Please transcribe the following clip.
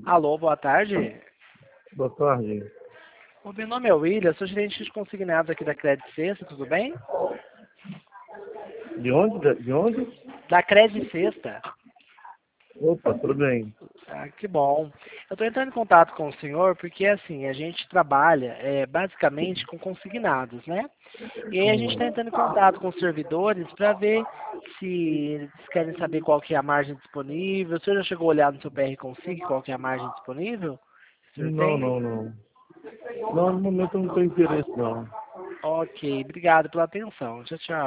Alô, boa tarde. Boa tarde. O meu nome é William, sou gerente de consignados aqui da Credit Sexta, tudo bem? De onde? De onde? Da Credit Sexta. Opa, tudo bem. Ah, que bom. Eu estou entrando em contato com o senhor porque, assim, a gente trabalha basicamente com consignados, né? E aí a gente está entrando em contato com os servidores para ver se eles querem saber qual que é a margem disponível. O senhor já chegou a olhar no seu PR Consig qual que é a margem disponível? O senhor Não, tem? não, não. Não, no momento eu não tenho interesse, não. Ok, obrigado pela atenção. Tchau, tchau.